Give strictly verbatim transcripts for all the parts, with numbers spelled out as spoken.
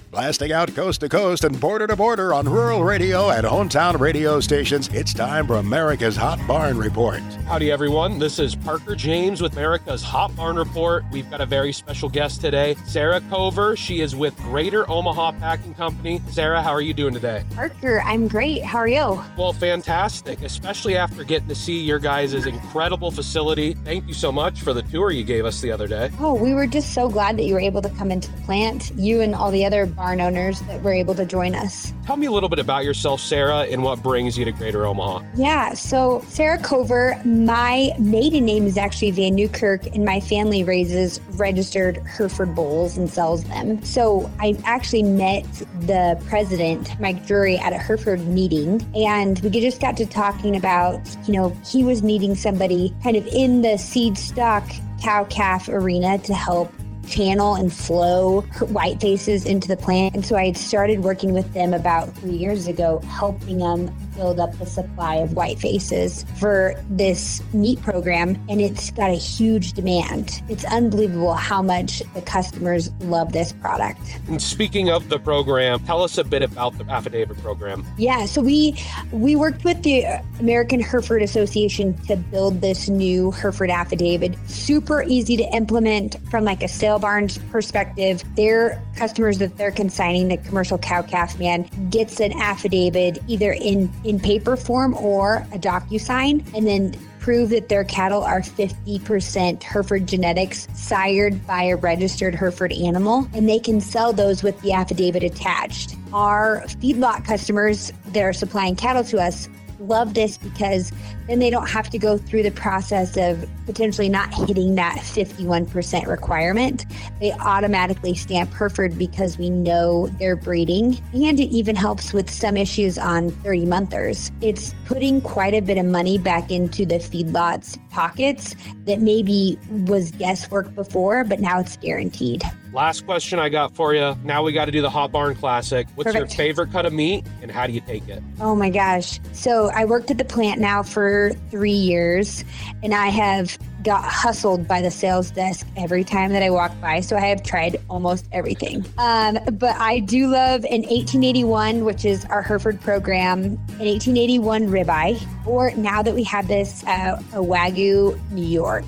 Blasting out coast to coast and border to border on rural radio and hometown radio stations, it's time for America's Hot Barn Report. Howdy, everyone. This is Parker James with America's Hot Barn Report. We've got a very special guest today, Sarah Cover. She is with Greater Omaha Packing Company. Sarah, how are you doing today? Parker, I'm great. How are you? Well, fantastic, especially after getting to see your guys' incredible facility. Thank you so much for the tour you gave us the other day. Oh, we were just so glad that you were able to come into the plant, you and all the other barn owners that were able to join us. Tell me a little bit about yourself, Sarah, and what brings you to Greater Omaha. Yeah, so Sarah Cover, my maiden name is actually Van Newkirk, and my family raises registered Hereford bulls and sells them. So I actually met the president, Mike Drury, at a Hereford meeting, and we just got to talking about, you know, he was needing somebody kind of in the seed stock cow-calf arena to help channel and flow white faces into the plant. And so I had started working with them about three years ago, helping them build up the supply of white faces for this meat program. And it's got a huge demand. It's unbelievable how much the customers love this product. And speaking of the program, tell us a bit about the affidavit program. Yeah, so we we worked with the American Hereford Association to build this new Hereford affidavit. Super easy to implement from like a sale barn's perspective. Their customers that they're consigning, the commercial cow-calf man, gets an affidavit either in, in paper form or a DocuSign, and then prove that their cattle are fifty percent Hereford genetics, sired by a registered Hereford animal, and they can sell those with the affidavit attached. Our feedlot customers that are supplying cattle to us love this because then they don't have to go through the process of potentially not hitting that fifty-one percent requirement. They automatically stamp Hereford because we know they're breeding, and it even helps with some issues on thirty monthers. It's putting quite a bit of money back into the feedlots' pockets that maybe was guesswork before, but now it's guaranteed. Last question I got for you. Now we got to do the Hot Barn Classic. What's Perfect. your favorite cut of meat and how do you take it? Oh my gosh. So I worked at the plant now for three years and I have got hustled by the sales desk every time that I walk by. So I have tried almost everything. Um, but I do love an eighteen eighty-one, which is our Hereford program, an eighteen eighty-one ribeye, or now that we have this, uh, a Wagyu New York.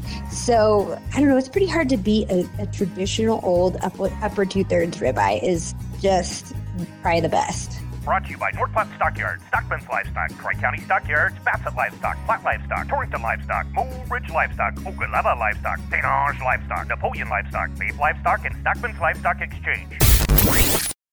So I don't know, it's pretty hard to beat a, a traditional old upper, upper two-thirds ribeye is just probably the best. Brought to you by North Platte Stockyards, Stockman's Livestock, Tri-County Stockyards, Bassett Livestock, Platte Livestock, Torrington Livestock, Mole Ridge Livestock, Okalava Livestock, St. Ange Livestock, Napoleon Livestock, Babe Livestock, and Stockman's Livestock Exchange.